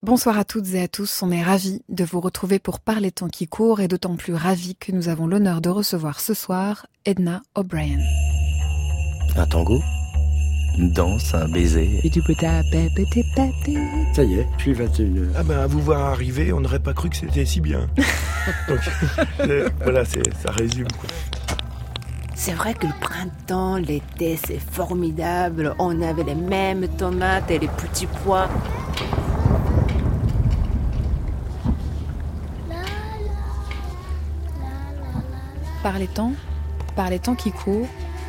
Bonsoir à toutes et à tous, on est ravis de vous retrouver pour Parler temps qui court et d'autant plus ravis que nous avons l'honneur de recevoir ce soir Edna O'Brien. Un tango, une danse, un baiser. Ça y est, puis 21h. Ah ben, à vous voir arriver, on n'aurait pas cru que c'était si bien. Donc, voilà, ça résume, quoi. C'est vrai que le printemps, l'été, c'est formidable. On avait les mêmes tomates et les petits pois. Parler temps qui court.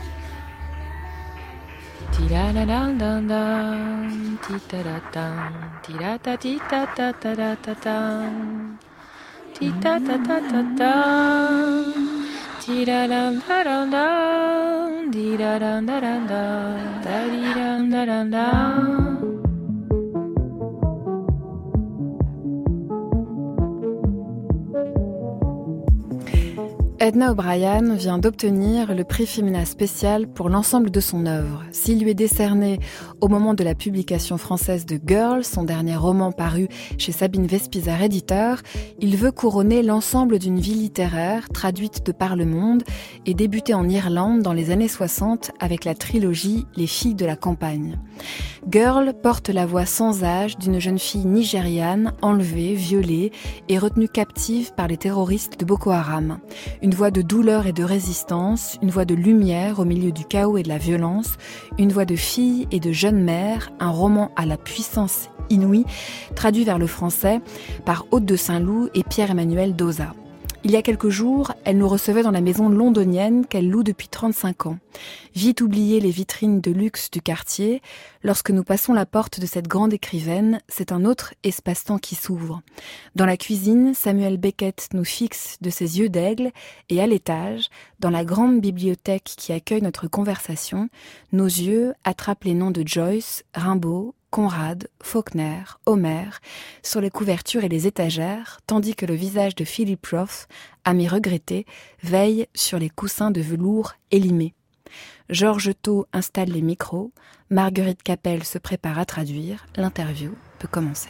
Edna O'Brien vient d'obtenir le prix Femina spécial pour l'ensemble de son œuvre. S'il lui est décerné au moment de la publication française de Girl, son dernier roman paru chez Sabine Vespizar éditeur, il veut couronner l'ensemble d'une vie littéraire traduite de par le monde et débutée en Irlande dans les années 60 avec la trilogie Les filles de la campagne. Girl porte la voix sans âge d'une jeune fille nigériane enlevée, violée et retenue captive par les terroristes de Boko Haram. Une voix de douleur et de résistance, une voix de lumière au milieu du chaos et de la violence, une voix de fille et de jeune mère, un roman à la puissance inouïe, traduit vers le français par Aude de Saint-Loup et Pierre-Emmanuel Doza. Il y a quelques jours, elle nous recevait dans la maison londonienne qu'elle loue depuis 35 ans. Vite oubliées les vitrines de luxe du quartier, lorsque nous passons la porte de cette grande écrivaine, c'est un autre espace-temps qui s'ouvre. Dans la cuisine, Samuel Beckett nous fixe de ses yeux d'aigle et à l'étage, dans la grande bibliothèque qui accueille notre conversation, nos yeux attrapent les noms de Joyce, Rimbaud, Conrad, Faulkner, Homère, sur les couvertures et les étagères, tandis que le visage de Philip Roth, ami regretté, veille sur les coussins de velours élimés. Georges Thau installe les micros, Marguerite Capel se prépare à traduire, l'interview peut commencer.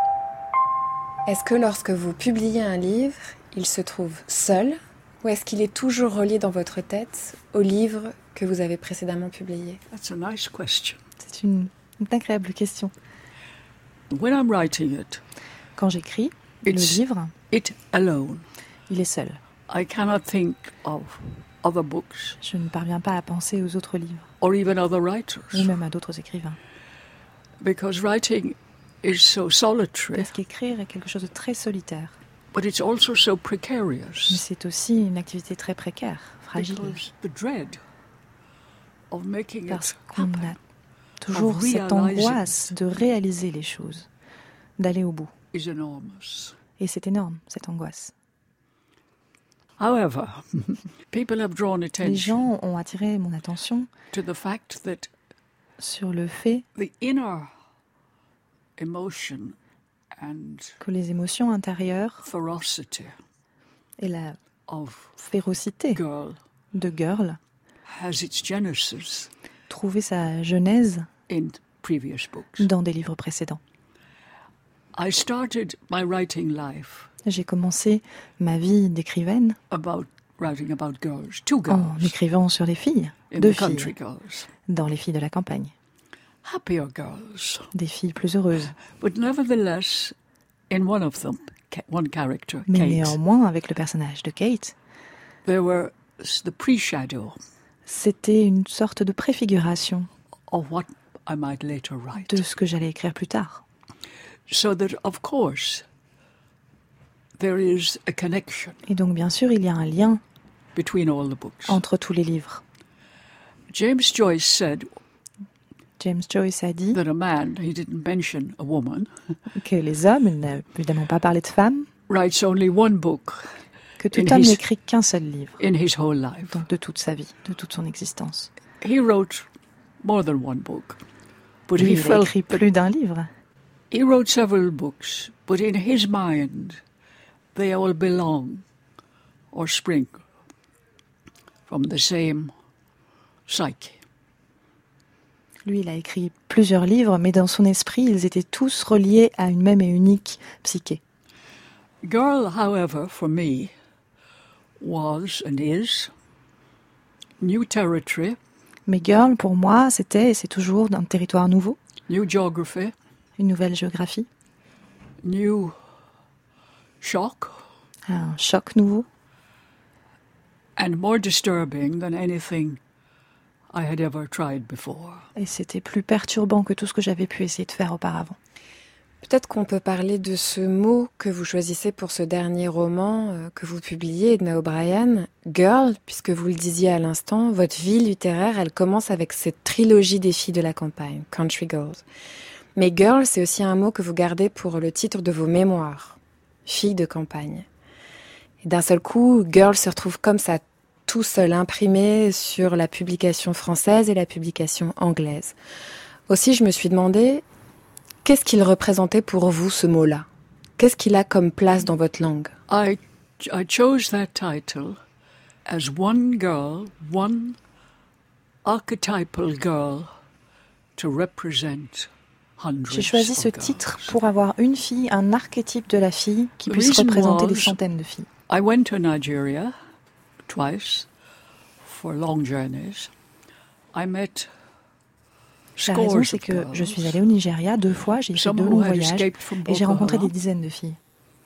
Est-ce que lorsque vous publiez un livre, il se trouve seul, ou est-ce qu'il est toujours relié dans votre tête au livre que vous avez précédemment publié ? That's a nice question. C'est une agréable question. When I'm writing it, Quand j'écris le livre, it alone. il est seul. I cannot think of other books Je ne parviens pas à penser aux autres livres, or even other writers ou même à d'autres écrivains. because writing is so solitary, Parce qu'écrire est quelque chose de très solitaire, but it's also so mais precarious c'est aussi une activité très précaire, fragile, because the dread of making parce it qu'on happen, a toujours of cette realizing angoisse de réaliser les choses, d'aller au bout. is enormous. Et c'est énorme, cette angoisse. However, people have drawn Les attention gens ont attiré mon attention to the fact that sur le fait the inner emotion and que les émotions intérieures ferocity et la of férocité Girl de Girl has its genesis trouvaient sa genèse in previous books. dans des livres précédents. I started my writing life J'ai commencé ma vie d'écrivaine writing about girls, two en girls, écrivant sur les filles, in deux the country filles, girls, dans les filles de la campagne, happier girls, des filles plus heureuses. but nevertheless, in one of them, one character, Mais Kate, néanmoins, avec le personnage de Kate, there were the pre-shadow c'était une sorte de préfiguration of what I might later write. de ce que j'allais écrire plus tard. So that, of course, there is a connection Et donc, bien sûr, il y a un lien between all the books. entre tous les livres. James Joyce said James Joyce a dit that a man, he didn't mention a woman, que les hommes, il n'a évidemment pas parlé de femmes, writes only one book que tout In homme his- n'écrit qu'un seul livre, in his whole life. donc de toute sa vie, de toute son existence. He wrote more than one book, but Lui, he il a felt écrit that plus d'un livre. he wrote several books, but in his mind, they all belong or spring from the same psyche. Lui, il a écrit plusieurs livres, mais dans son esprit, ils étaient tous reliés à une même et unique psyché. Girl, however, for me, was and is new territory, Mais Girl, pour moi, c'était et c'est toujours un territoire nouveau, new geography, une nouvelle géographie, new shock, un choc nouveau, and more disturbing than anything I had ever tried before. et c'était plus perturbant que tout ce que j'avais pu essayer de faire auparavant. Peut-être qu'on peut parler de ce mot que vous choisissez pour ce dernier roman que vous publiez, Edna O'Brien, Girl, puisque vous le disiez à l'instant, votre vie littéraire, elle commence avec cette trilogie des filles de la campagne, Country Girls. Mais Girl, c'est aussi un mot que vous gardez pour le titre de vos mémoires, Filles de campagne. Et d'un seul coup, Girl se retrouve comme ça, tout seul imprimé sur la publication française et la publication anglaise. Aussi, je me suis demandé, qu'est-ce qu'il représentait pour vous, ce mot-là? Qu'est-ce qu'il a comme place dans votre langue? I chose that title as one girl, one archetypal girl to represent hundreds. J'ai choisi ce of girls. titre pour avoir une fille, un archétype de la fille qui The puisse reason représenter des was- centaines de filles. I went to Nigeria twice for long journeys. I met La raison, scores c'est of que girls. je suis allée au Nigeria 2 fois, j'ai fait Some 2 who longs had voyages escaped from et j'ai Boko rencontré des Haram. dizaines de filles.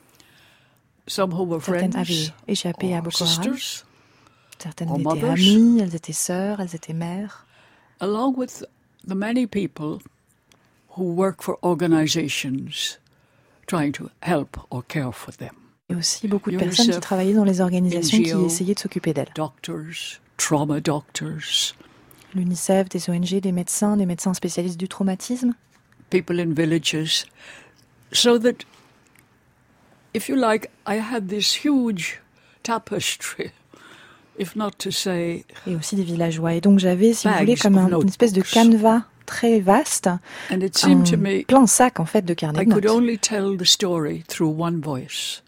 Some who were Certaines friends avaient échappé à or Boko Haram, sisters, certaines or étaient mothers. amies, elles étaient sœurs, elles étaient mères. along with the many people who work for organizations trying to help or care for them. Et aussi beaucoup de UNICEF, personnes qui travaillaient dans les organisations qui NGO, essayaient de s'occuper d'elles. Doctors, trauma doctors, L'UNICEF, des ONG, des médecins spécialistes du traumatisme, people in villages. So that, if you like, I had this huge tapestry, if not to say et aussi des villageois. Et donc j'avais, si vous Bags voulez, comme of une espèce de notebooks. canevas très vaste, and it seemed to un me plein sac en fait de carnets I de could notes. only tell the story through one voice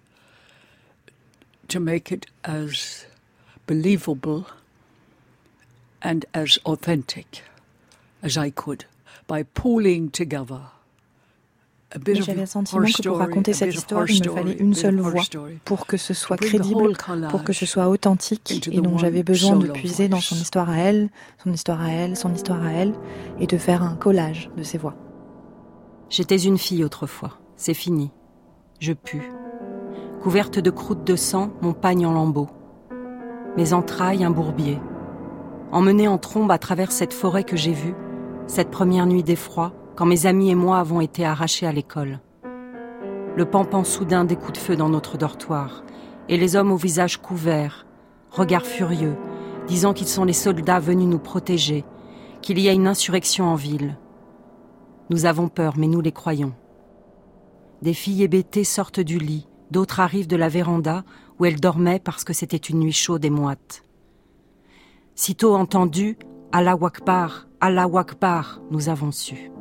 to make it as believable and as authentic as I could by pooling together a bit Mais of j'avais le sentiment her que pour story, raconter a cette bit of histoire, her il me story, fallait a une bit seule of her voix story, pour que ce soit to bring the crédible, whole collage pour que ce soit authentique. into Et the donc one j'avais besoin de solo puiser dans son voice. histoire à elle, son histoire à elle, son histoire à elle, et de faire un collage de ses voix. J'étais une fille autrefois, c'est fini. Je pue. Couverte de croûtes de sang, mon pagne en lambeaux. Mes entrailles, un bourbier. Emmenée en trombe à travers cette forêt que j'ai vue, cette première nuit d'effroi, quand mes amis et moi avons été arrachés à l'école. Le pan-pan soudain des coups de feu dans notre dortoir, et les hommes au visage couvert, regards furieux, disant qu'ils sont les soldats venus nous protéger, qu'il y a une insurrection en ville. Nous avons peur, mais nous les croyons. Des filles hébétées sortent du lit, d'autres arrivent de la véranda où elles dormaient parce que c'était une nuit chaude et moite. Sitôt entendu « Allahu Akbar, Allahu Akbar », nous avons su.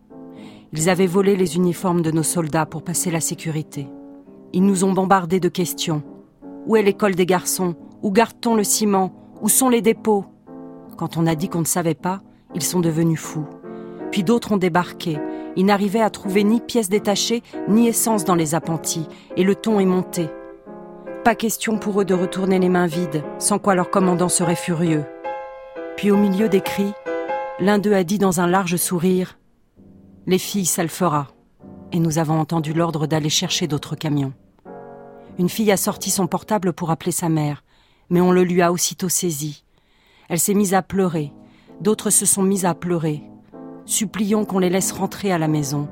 Ils avaient volé les uniformes de nos soldats pour passer la sécurité. Ils nous ont bombardés de questions. Où est l'école des garçons? Où garde-t-on le ciment? Où sont les dépôts? Quand on a dit qu'on ne savait pas, ils sont devenus fous. Puis d'autres ont débarqué. Ils n'arrivaient à trouver ni pièces détachées, ni essence dans les appentis, et le ton est monté. Pas question pour eux de retourner les mains vides, sans quoi leur commandant serait furieux. Puis au milieu des cris, l'un d'eux a dit dans un large sourire « Les filles, ça le fera ». Et nous avons entendu l'ordre d'aller chercher d'autres camions. Une fille a sorti son portable pour appeler sa mère, mais on le lui a aussitôt saisi. Elle s'est mise à pleurer, d'autres se sont mises à pleurer. Supplions qu'on les laisse rentrer à la maison.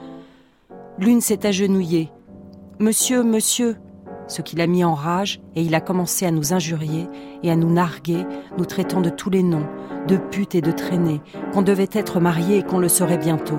L'une s'est agenouillée. « Monsieur, monsieur !» Ce qui l'a mis en rage, et il a commencé à nous injurier et à nous narguer, nous traitant de tous les noms, de putes et de traînées, qu'on devait être mariés et qu'on le serait bientôt.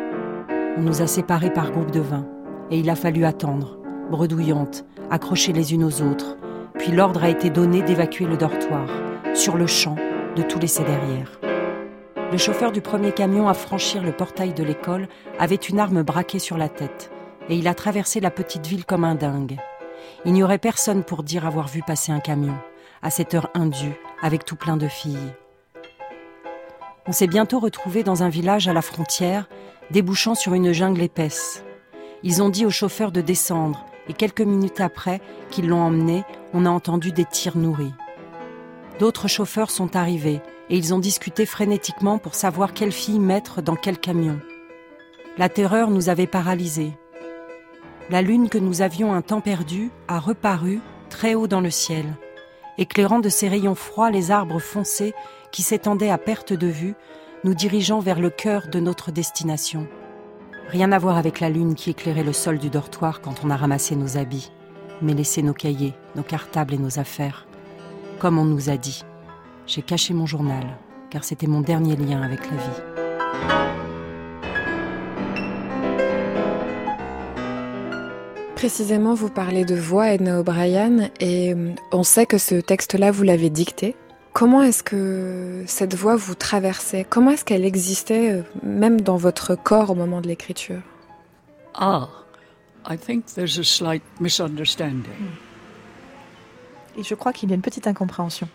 On nous a séparés par groupe de 20, et il a fallu attendre, bredouillantes, accrochées les unes aux autres, puis l'ordre a été donné d'évacuer le dortoir, sur le champ, de tout laisser derrière. Le chauffeur du premier camion à franchir le portail de l'école avait une arme braquée sur la tête, et il a traversé la petite ville comme un dingue. Il n'y aurait personne pour dire avoir vu passer un camion, à cette heure indue, avec tout plein de filles. On s'est bientôt retrouvés dans un village à la frontière, débouchant sur une jungle épaisse. Ils ont dit au chauffeur de descendre, et quelques minutes après qu'ils l'ont emmené, on a entendu des tirs nourris. D'autres chauffeurs sont arrivés, et ils ont discuté frénétiquement pour savoir quelle fille mettre dans quel camion. La terreur nous avait paralysés. La lune que nous avions un temps perdu a reparu très haut dans le ciel, éclairant de ses rayons froids les arbres foncés qui s'étendaient à perte de vue, nous dirigeant vers le cœur de notre destination. Rien à voir avec la lune qui éclairait le sol du dortoir quand on a ramassé nos habits, mais laissé nos cahiers, nos cartables et nos affaires. Comme on nous a dit, j'ai caché mon journal, car c'était mon dernier lien avec la vie. Précisément, vous parlez de voix, Edna O'Brien, et on sait que ce texte-là, vous l'avez dicté. Comment est-ce que cette voix vous traversait? Comment est-ce qu'elle existait, même dans votre corps au moment de l'écriture? I think there's a slight misunderstanding. Et je crois qu'il y a une petite incompréhension.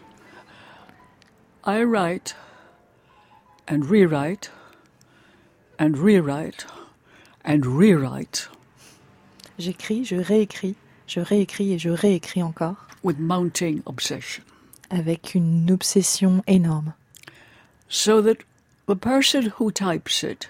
I write and rewrite and rewrite and rewrite. J'écris, je réécris et je réécris encore. With mounting obsession. Avec une obsession énorme. So that the person who types it,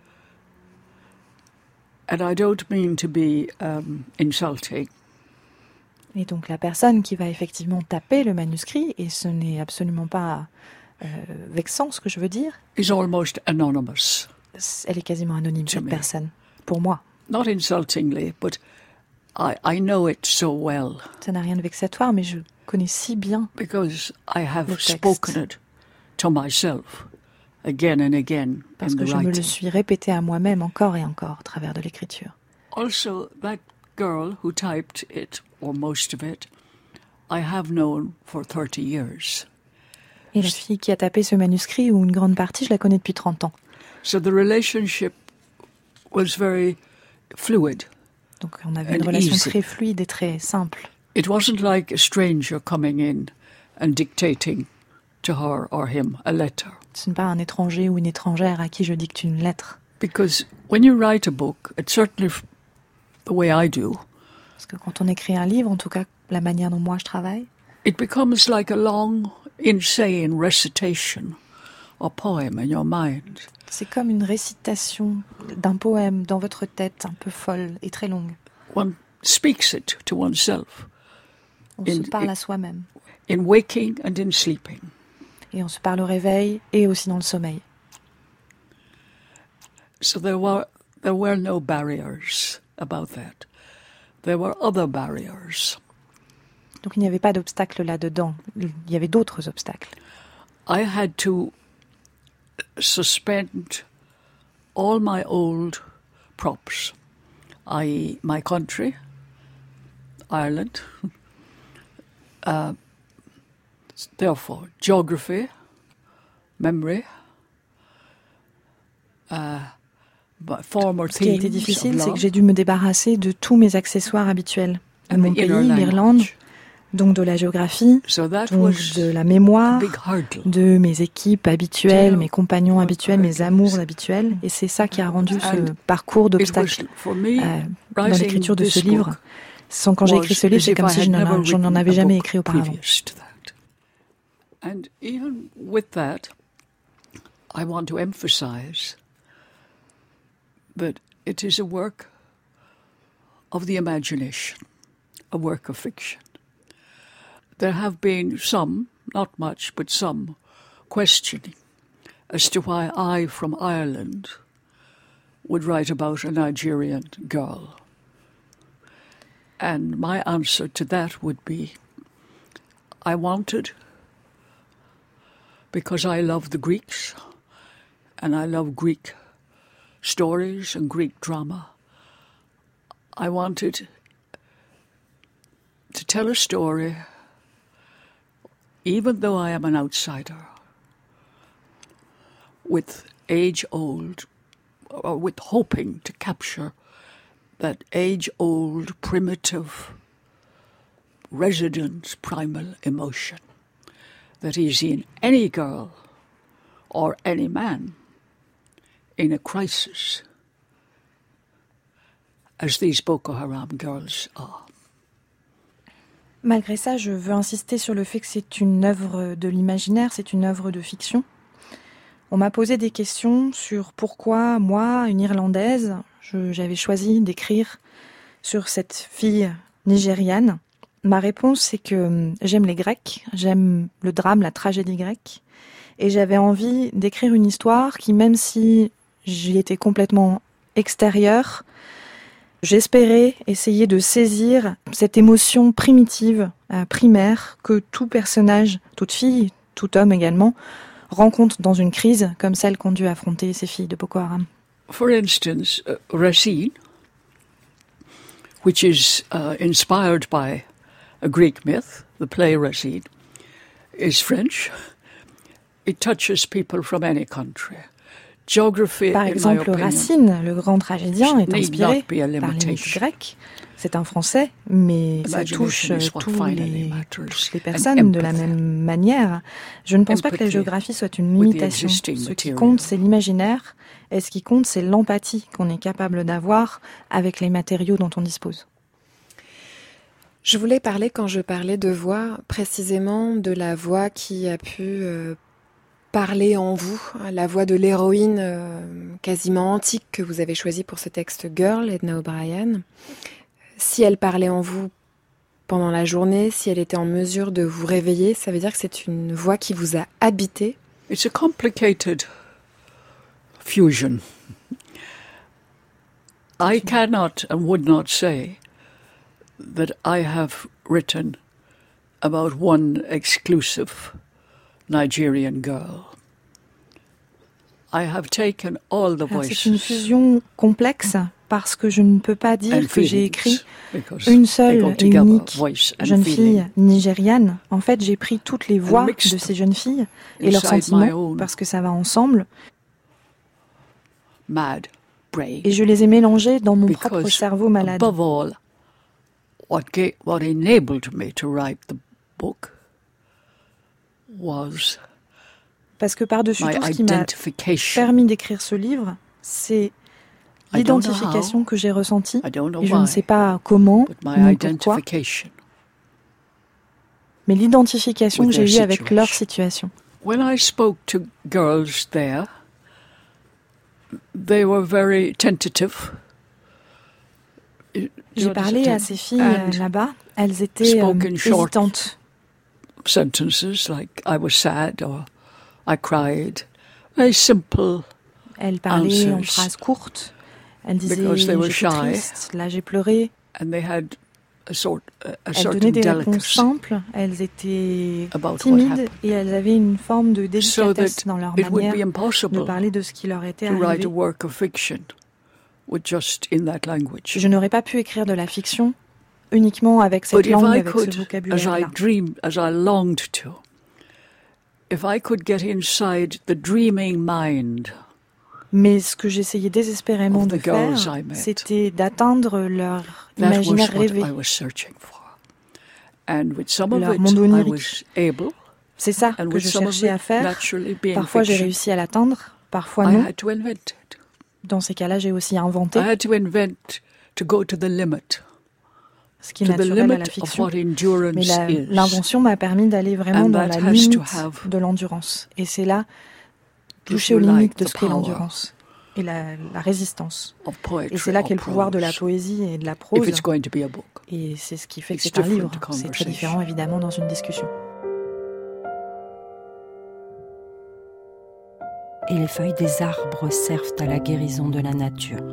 and I don't mean to be insulting. Et donc la personne qui va effectivement taper le manuscrit, et ce n'est absolument pas vexant ce que je veux dire, is almost anonymous. Elle est quasiment anonyme, cette personne, pour moi. Not insultingly, but I know it so well. Ça n'a rien de vexatoire, mais je connais si bien because I have spoken it to myself again and again. Parce que je me le suis répété à moi-même encore et encore à travers de l'écriture. Also, that girl who typed it, or most of it, I have known for 30 years. Et la fille qui a tapé ce manuscrit, ou une grande partie, je la connais depuis 30 ans. So the relationship was very fluid. Donc on avait une relation très fluide et très simple. It wasn't like a stranger coming in and dictating to her or him a letter. Ce n'est pas un étranger ou une étrangère à qui je dicte une lettre. Because when you write a book, it's certainly the way I do. Parce que quand on écrit un livre, en tout cas la manière dont moi je travaille, it becomes like a long, insane recitation or poem in your mind. C'est comme une récitation d'un poème dans votre tête, un peu folle et très longue. One speaks it to oneself. On se parle à soi-même. In waking and in sleeping. Et on se parle au réveil et aussi dans le sommeil. So there were no barriers about that. There were other barriers. Donc il n'y avait pas d'obstacles là-dedans. Il y avait d'autres obstacles. I had to suspend all my old props, i.e. my country, Ireland, therefore geography, memory, former themes. Ce qui a été difficile, c'est que j'ai dû me débarrasser de tous mes accessoires habituels. De mon pays, l'Irlande, donc de la géographie, donc de la mémoire, de mes équipes habituelles, mes compagnons habituels, mes amours habituels. Et c'est ça qui a rendu ce parcours d'obstacles dans l'écriture de ce livre. Quand j'ai écrit ce livre, c'est comme si je n'en avais jamais écrit auparavant. And even with that, I want to emphasize that it is a work of the imagination, a work of fiction. There have been some, not much, but some, questioning as to why I, from Ireland, would write about a Nigerian girl. And my answer to that would be, I wanted, because I love the Greeks, and I love Greek stories and Greek drama, I wanted to tell a story, even though I am an outsider, with age-old, or with hoping to capture that age-old, primitive, resident, primal emotion that is in any girl or any man in a crisis, as these Boko Haram girls are. Malgré ça, je veux insister sur le fait que c'est une œuvre de l'imaginaire, c'est une œuvre de fiction. On m'a posé des questions sur pourquoi, moi, une Irlandaise, j'avais choisi d'écrire sur cette fille nigériane. Ma réponse, c'est que j'aime les Grecs, j'aime le drame, la tragédie grecque, et j'avais envie d'écrire une histoire qui, même si j'y étais complètement extérieure, j'espérais essayer de saisir cette émotion primitive, primaire, que tout personnage, toute fille, tout homme également, rencontre dans une crise comme celle qu'ont dû affronter ces filles de Boko Haram. For instance, Racine, which is inspired by a Greek myth, the play Racine, is French. It touches people from any country. Par exemple, Racine, le grand tragédien, est inspiré par les mythes grecs. C'est un Français, mais ça touche toutes les personnes de la même manière. Je ne pense pas que la géographie soit une limitation. Ce qui compte, c'est l'imaginaire, et ce qui compte, c'est l'empathie qu'on est capable d'avoir avec les matériaux dont on dispose. Je voulais parler, quand je parlais de voix, précisément de la voix qui a pu parler en vous, la voix de l'héroïne quasiment antique que vous avez choisie pour ce texte Girl, Edna O'Brien. Si elle parlait en vous pendant la journée, si elle était en mesure de vous réveiller, ça veut dire que c'est une voix qui vous a habité. It's a complicated fusion. I cannot and would not say that I have written about one exclusive Nigerian girl. I have taken all the voices. C'est une fusion complexe parce que je ne peux pas dire que j'ai écrit une seule et unique jeune fille nigériane. En fait, j'ai pris toutes les voix de ces jeunes filles et leurs sentiments parce que ça va ensemble. Et je les ai mélangés dans mon propre cerveau malade. Above all, what enabled me to write the book was parce que par-dessus tout, ce qui m'a permis d'écrire ce livre, c'est l'identification que j'ai ressentie. Et je ne sais pas comment ni pourquoi, mais l'identification que j'ai eue avec leur situation. When I spoke to girls there, they were very tentative. J'ai parlé à ces filles là-bas, elles étaient hésitantes. Sentences like I was sad or I cried, very simple. Elles parlaient en phrases courtes. Elles disaient j'étais triste, là j'ai pleuré. And they had elles donnaient des réponses simples. Elles étaient timides et elles avaient une forme de délicatesse dans leur manière de parler de ce qui leur était arrivé. Je n'aurais pas pu écrire de la fiction uniquement avec cette langue, avec ce vocabulaire-là. Mais ce que j'essayais désespérément de faire, c'était d'atteindre leur imaginaire rêvé, leur monde onirique. C'est ça que je cherchais à faire. Parfois j'ai réussi à l'atteindre, parfois non. Dans ces cas-là, j'ai aussi inventé. Ce qui est naturel à la fiction. Mais l'invention m'a permis d'aller vraiment dans la limite de l'endurance. Et c'est là, toucher aux limites de ce qu'est l'endurance et la résistance. Et c'est là qu'est le pouvoir de la poésie et de la prose. Et c'est ce qui fait que c'est un livre. C'est très différent, évidemment, dans une discussion. Et les feuilles des arbres servent à la guérison de la nature.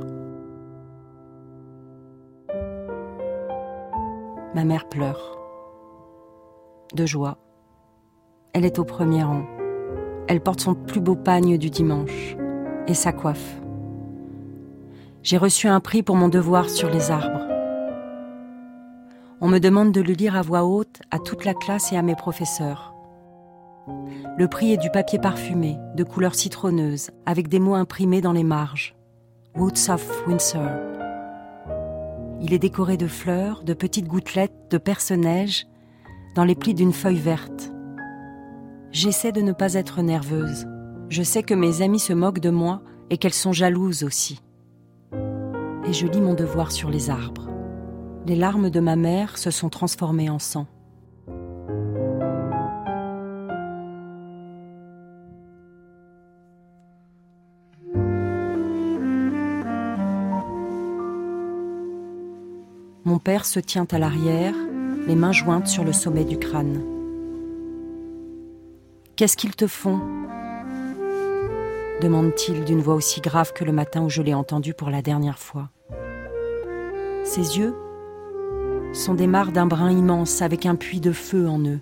Ma mère pleure. De joie. Elle est au premier rang. Elle porte son plus beau pagne du dimanche et sa coiffe. J'ai reçu un prix pour mon devoir sur les arbres. On me demande de le lire à voix haute à toute la classe et à mes professeurs. Le prix est du papier parfumé, de couleur citronneuse, avec des mots imprimés dans les marges. Woods of Windsor. Il est décoré de fleurs, de petites gouttelettes, de perce-neige, dans les plis d'une feuille verte. J'essaie de ne pas être nerveuse. Je sais que mes amies se moquent de moi et qu'elles sont jalouses aussi. Et je lis mon devoir sur les arbres. Les larmes de ma mère se sont transformées en sang. Mon père se tient à l'arrière, les mains jointes sur le sommet du crâne. « Qu'est-ce qu'ils te font ?» demande-t-il d'une voix aussi grave que le matin où je l'ai entendu pour la dernière fois. Ses yeux sont des mares d'un brun immense avec un puits de feu en eux.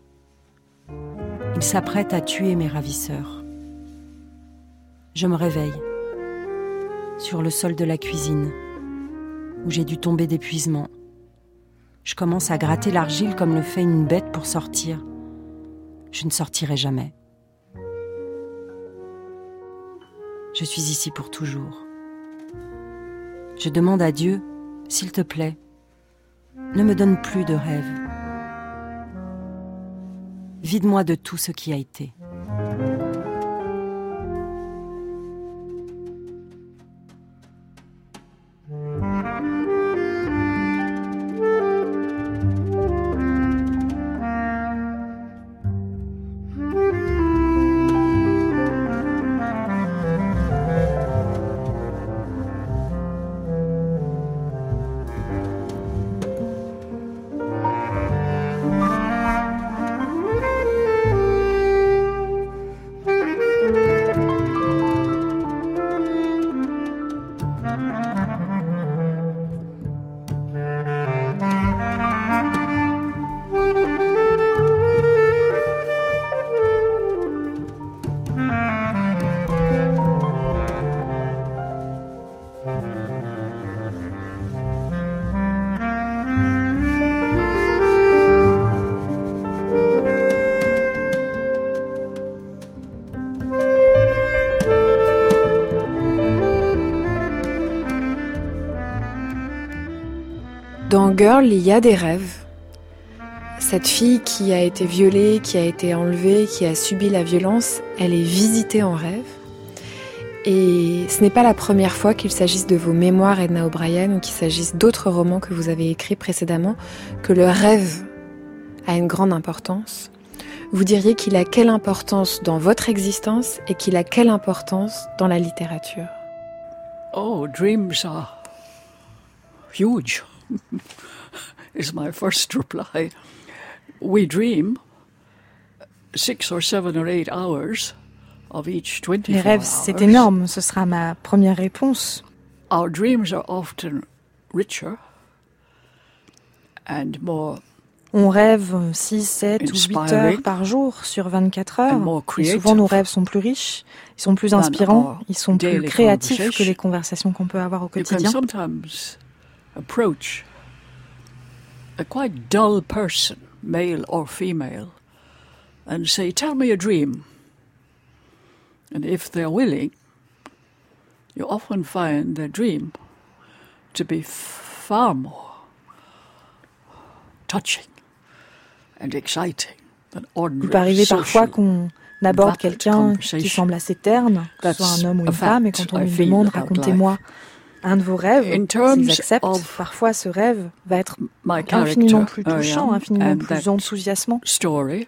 Il s'apprête à tuer mes ravisseurs. Je me réveille sur le sol de la cuisine où j'ai dû tomber d'épuisement. Je commence à gratter l'argile comme le fait une bête pour sortir. Je ne sortirai jamais. Je suis ici pour toujours. Je demande à Dieu, s'il te plaît, ne me donne plus de rêves. Vide-moi de tout ce qui a été. Dans Girl, il y a des rêves. Cette fille qui a été violée, qui a été enlevée, qui a subi la violence, elle est visitée en rêve. Et ce n'est pas la première fois qu'il s'agisse de vos mémoires, Edna O'Brien, ou qu'il s'agisse d'autres romans que vous avez écrits précédemment, que le rêve a une grande importance. Vous diriez qu'il a quelle importance dans votre existence et qu'il a quelle importance dans la littérature? Oh, dreams are huge, is my first reply. We dream 6 or 7 or 8 hours of each 24 Les rêves, c'est énorme, ce sera ma première réponse. Our dreams are often richer and more. On rêve 6, 7 ou 8 heures par jour sur 24 heures. Et souvent, nos rêves sont plus riches, ils sont plus inspirants, ils sont plus créatifs que les conversations qu'on peut avoir au quotidien. You can sometimes approach a quite dull person, male or female, and say, "Tell me a dream." And if they're willing, you often find their dream to be far more touching and exciting than ordinary. Il peut arriver parfois qu'on aborde quelqu'un qui semble assez terne, que ce soit un homme ou une femme, et quand on lui demande « racontez-moi un de vos rêves », s'ils acceptent, parfois ce rêve va être infiniment plus touchant, infiniment plus enthousiasmant. Story,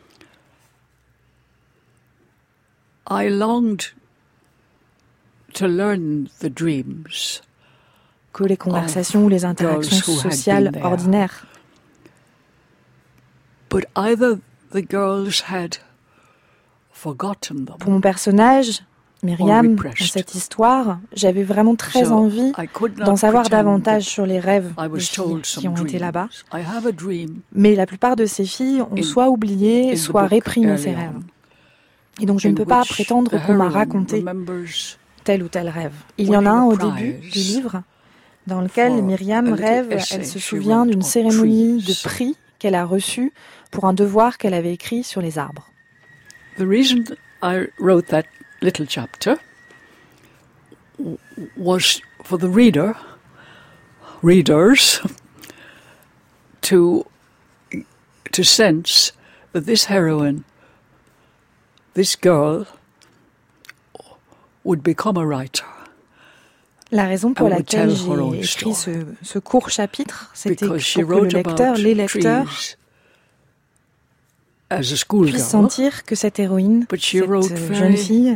I longed to learn the dreams que les conversations ou les interactions sociales ordinaires. But either the girls had forgotten them. Pour mon personnage, Myriam, dans cette histoire, j'avais vraiment très envie d'en savoir davantage sur les rêves des filles qui ont été là-bas. Mais la plupart de ces filles ont soit oublié, soit réprimé ces rêves. Et donc je ne peux pas prétendre qu'on m'a raconté tel ou tel rêve. Il y en a un au début du livre dans lequel Myriam rêve, elle se souvient d'une cérémonie de prix qu'elle a reçue pour un devoir qu'elle avait écrit sur les arbres. The reason I wrote that little chapter was for the readers, to sense that this heroine, this girl, would become a writer. La raison pour laquelle j'ai écrit ce court chapitre, c'était pour que les lecteurs puissent sentir que cette héroïne, cette jeune fille,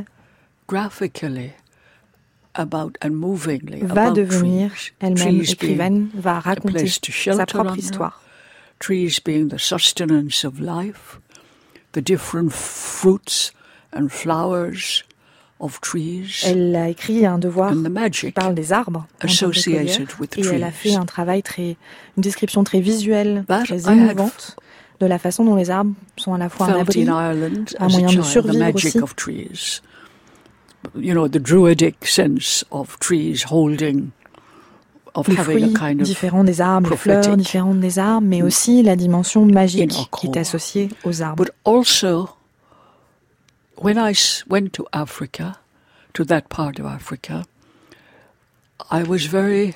va devenir elle-même écrivaine, va raconter sa propre histoire. Trees being the sustenance of life, the different fruits and flowers of trees. Elle a écrit un devoir qui parle des arbres associated with trees. Et elle a fait un travail une description très visuelle, très émouvante de la façon dont les arbres sont à la fois un abri, un moyen de survivre aussi. You know, the druidic sense of trees holding, of les having fruits a kind of différents des arbres, les fleurs différentes des arbres, mais aussi la dimension magique qui est associée aux arbres. But also, when I went to Africa, to that part of Africa, I was very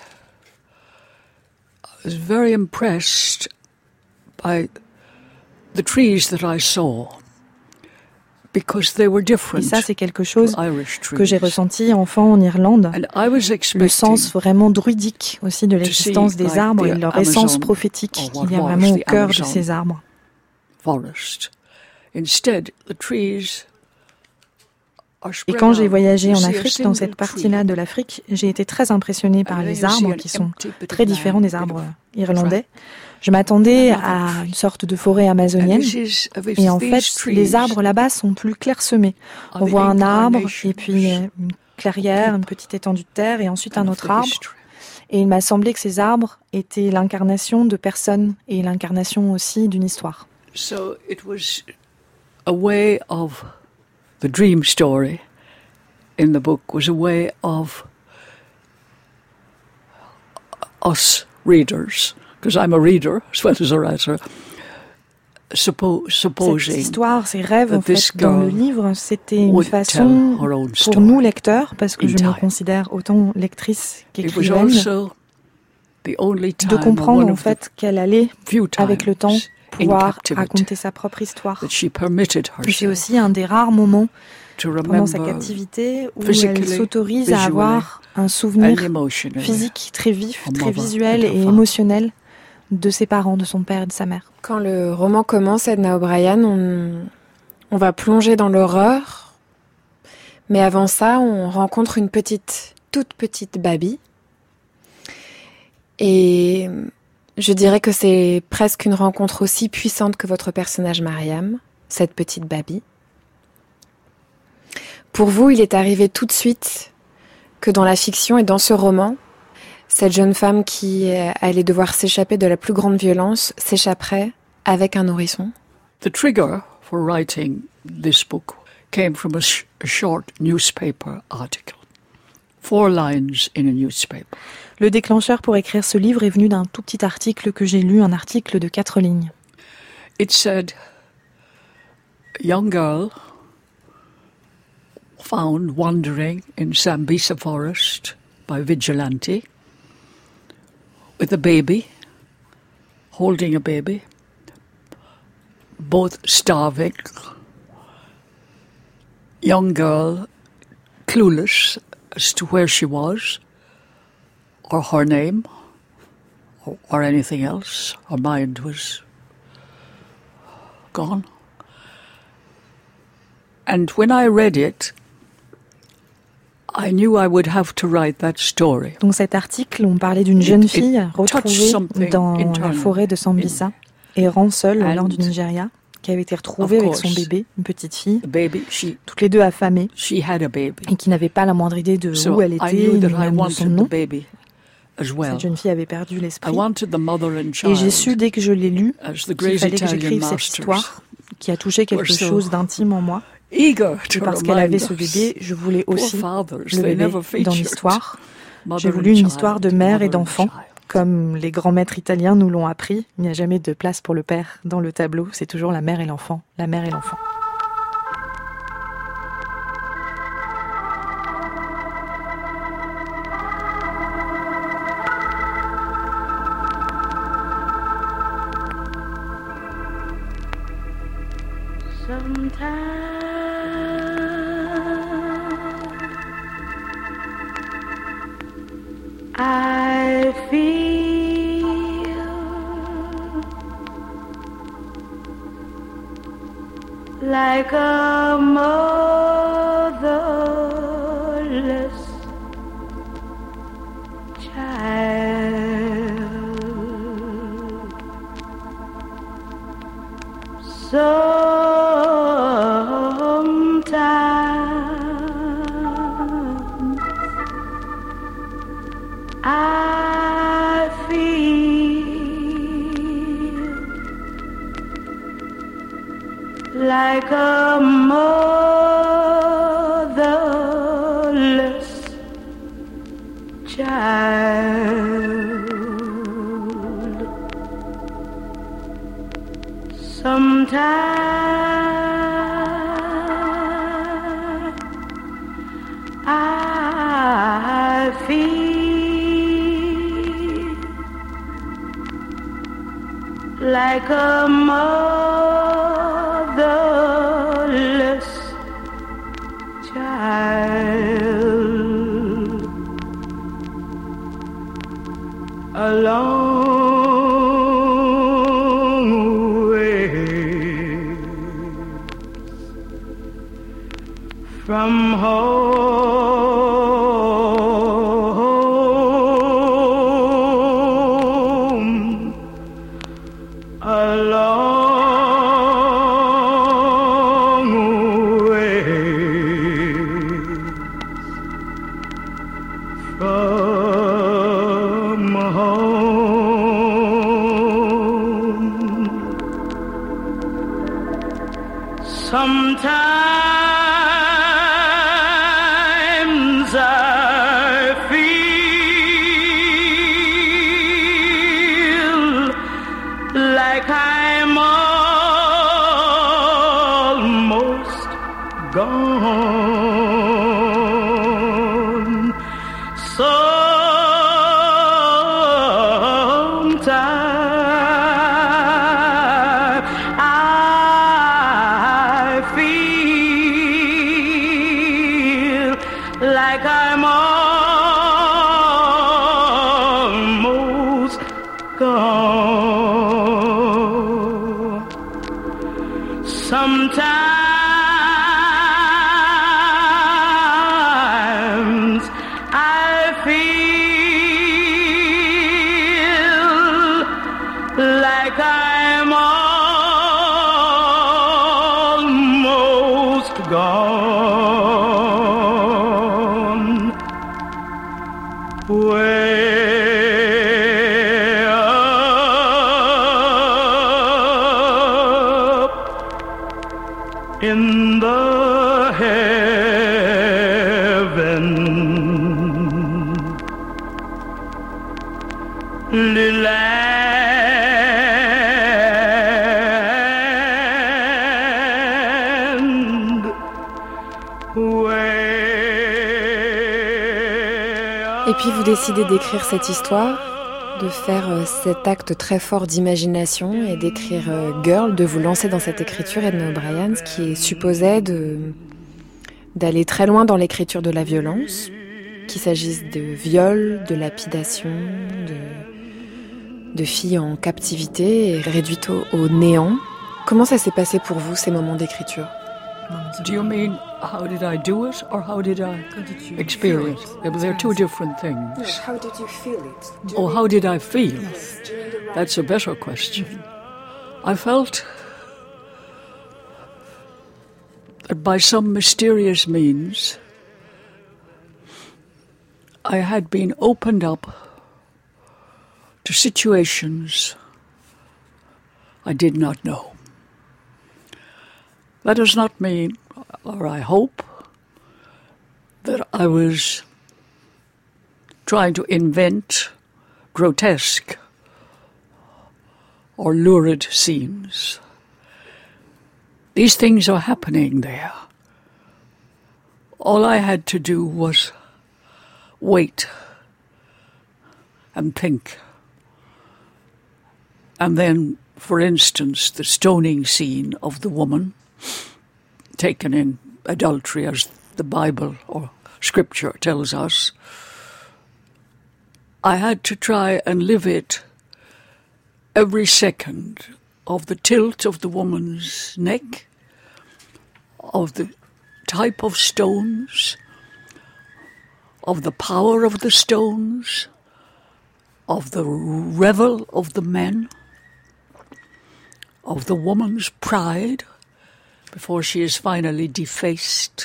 impressed by the trees that I saw. Because they were different. Et ça, c'est quelque chose que j'ai ressenti enfant en Irlande. Le sens vraiment druidique aussi de l'existence des arbres et leur essence prophétique qu'il y a vraiment au cœur de ces arbres. Et quand j'ai voyagé en Afrique, dans cette partie-là de l'Afrique, j'ai été très impressionnée par les arbres qui sont très différents des arbres irlandais. Je m'attendais à une sorte de forêt amazonienne et en fait, les arbres là-bas sont plus clairsemés. On voit un arbre et puis une clairière, une petite étendue de terre et ensuite un autre arbre. Et il m'a semblé que ces arbres étaient l'incarnation de personnes et l'incarnation aussi d'une histoire. So it was a way of the dream story in the book was a way of us readers. Because I'm a reader as well as a writer, cette histoire, ces rêves, en fait, dans le livre, c'était une façon pour nous, lecteurs, parce que je me considère autant lectrice qu'écrivaine, de comprendre, en fait, qu'elle allait, avec le temps, pouvoir raconter sa propre histoire. Et c'est aussi un des rares moments pendant sa captivité où elle s'autorise à avoir un souvenir physique très vif, très visuel et émotionnel de ses parents, de son père et de sa mère. Quand le roman commence, Edna O'Brien, on va plonger dans l'horreur, mais avant ça, on rencontre une toute petite Babi. Et je dirais que c'est presque une rencontre aussi puissante que votre personnage Mariam, cette petite Babi. Pour vous, il est arrivé tout de suite que dans la fiction et dans ce roman, cette jeune femme qui allait devoir s'échapper de la plus grande violence s'échapperait avec un nourrisson. The trigger for writing this book came from a short newspaper article. 4 lines in a newspaper. Le déclencheur pour écrire ce livre est venu d'un tout petit article que j'ai lu, un article de 4 lignes. It said, a young girl found wandering in Sambisa forest by vigilante with a baby, holding a baby, both starving, young girl clueless as to where she was, or her name, or anything else. Her mind was gone. And when I read it, I knew I would have to write that story. Donc cet article, on parlait d'une jeune fille retrouvée dans la forêt de Sambisa, errant seule au nord du Nigeria, qui avait été retrouvée avec son bébé, une petite fille, toutes les deux affamées, et qui n'avait pas la moindre idée de où elle était, ni même de son nom. Cette jeune fille avait perdu l'esprit. Et j'ai su, dès que je l'ai lu, qu'il fallait que j'écrive cette histoire qui a touché quelque chose d'intime en moi. Et parce qu'elle avait ce bébé, je voulais aussi le bébé dans l'histoire. J'ai voulu une histoire de mère et d'enfant. Comme les grands maîtres italiens nous l'ont appris, il n'y a jamais de place pour le père dans le tableau, c'est toujours la mère et l'enfant, la mère et l'enfant. like a motherless child. Sometimes I feel like a motherless child. Sometimes I feel like a motherless child. A long way from home, a long way from home. Sometimes I feel like I'm almost gone. Sometimes I feel like I'm almost gone. Sometimes I feel like I'm almost gone. Way up in the heaven, land, Et puis vous décidez d'écrire cette histoire, de faire cet acte très fort d'imagination et d'écrire Girl, de vous lancer dans cette écriture, Edna O'Brien, ce qui supposait d'aller très loin dans l'écriture de la violence, qu'il s'agisse de viol, de lapidation, de filles en captivité et réduites au néant. Comment ça s'est passé pour vous, ces moments d'écriture? Do you mean how did I do it or how did I experience it? They're two different things. No, how did you feel it? How did I feel? That's a better question. I felt that by some mysterious means I had been opened up to situations I did not know. That does not mean, or I hope, that I was trying to invent grotesque or lurid scenes. These things are happening there. All I had to do was wait and think. And then, for instance, the stoning scene of the woman taken in adultery, as the Bible or Scripture tells us, I had to try and live it every second of the tilt of the woman's neck of the type of stones, of the power of the stones, of the revel of the men, of the woman's pride before she is finally defaced.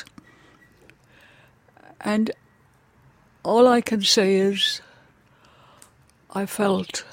And all I can say is I felt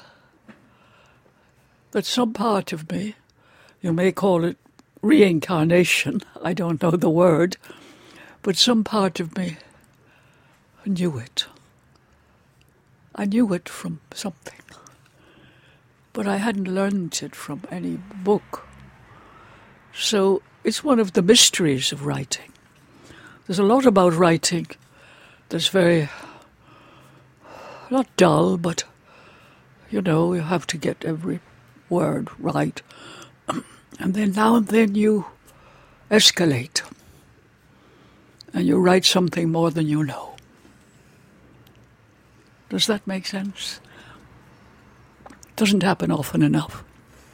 that some part of me, you may call it reincarnation, I don't know the word, but some part of me knew it. I knew it from something, but I hadn't learned it from any book. So it's one of the mysteries of writing. There's a lot about writing that's very, not dull, but, you have to get every word right. And then now and then you escalate, and you write something more than you know. Does that make sense? Doesn't happen often enough.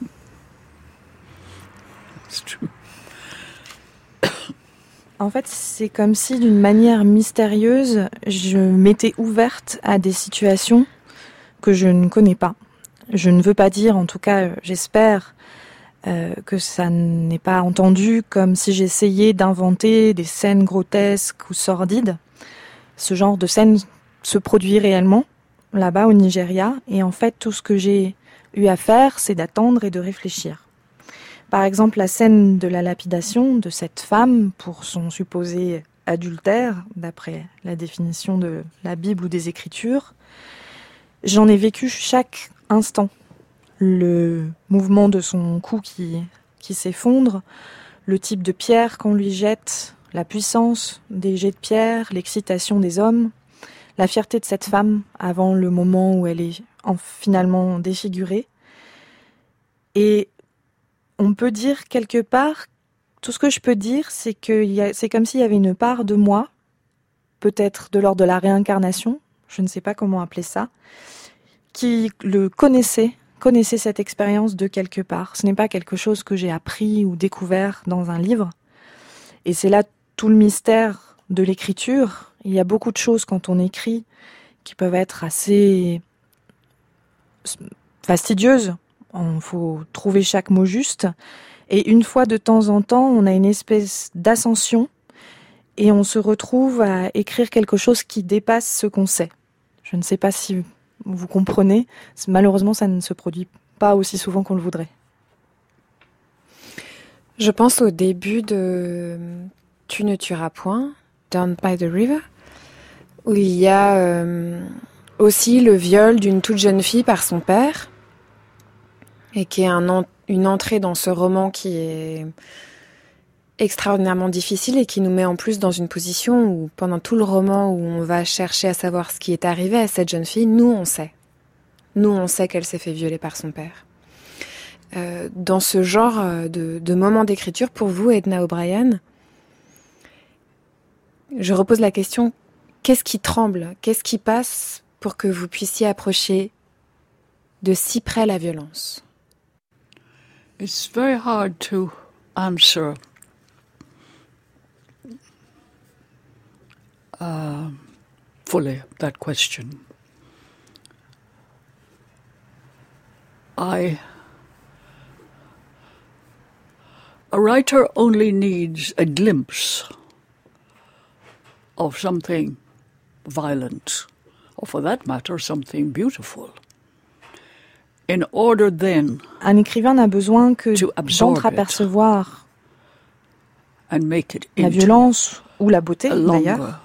It's true. En fait, c'est comme si d'une manière mystérieuse, je m'étais ouverte à des situations que je ne connais pas. Je ne veux pas dire, en tout cas, j'espère que ça n'est pas entendu comme si j'essayais d'inventer des scènes grotesques ou sordides. Ce genre de scène se produit réellement, là-bas au Nigeria, et en fait, tout ce que j'ai eu à faire, c'est d'attendre et de réfléchir. Par exemple, la scène de la lapidation de cette femme pour son supposé adultère, d'après la définition de la Bible ou des Écritures, j'en ai vécu chaque instant. Le mouvement de son cou qui s'effondre, le type de pierre qu'on lui jette, la puissance des jets de pierre, l'excitation des hommes, la fierté de cette femme avant le moment où elle est finalement défigurée. Et on peut dire quelque part, tout ce que je peux dire, c'est que c'est comme s'il y avait une part de moi, peut-être de l'ordre de la réincarnation, je ne sais pas comment appeler ça, qui le connaissait cette expérience de quelque part. Ce n'est pas quelque chose que j'ai appris ou découvert dans un livre. Et c'est là tout le mystère de l'écriture. Il y a beaucoup de choses quand on écrit qui peuvent être assez fastidieuses. Il faut trouver chaque mot juste. Et une fois de temps en temps, on a une espèce d'ascension et on se retrouve à écrire quelque chose qui dépasse ce qu'on sait. Je ne sais pas si vous comprenez. Malheureusement, ça ne se produit pas aussi souvent qu'on le voudrait. Je pense au début de Tu ne tueras point, Down by the River, où il y a aussi le viol d'une toute jeune fille par son père, et qui est une entrée dans ce roman qui est extraordinairement difficile et qui nous met en plus dans une position où, pendant tout le roman, où on va chercher à savoir ce qui est arrivé à cette jeune fille, nous on sait. Nous on sait qu'elle s'est fait violer par son père. Dans ce genre de moment d'écriture, pour vous, Edna O'Brien, je repose la question, qu'est-ce qui tremble? Qu'est-ce qui passe pour que vous puissiez approcher de si près la violence? It's very hard to answer fully that question. A writer only needs a glimpse of something violent, or for that matter, something beautiful. In order then, un écrivain n'a besoin que d'entreapercevoir la violence ou la beauté, d'ailleurs,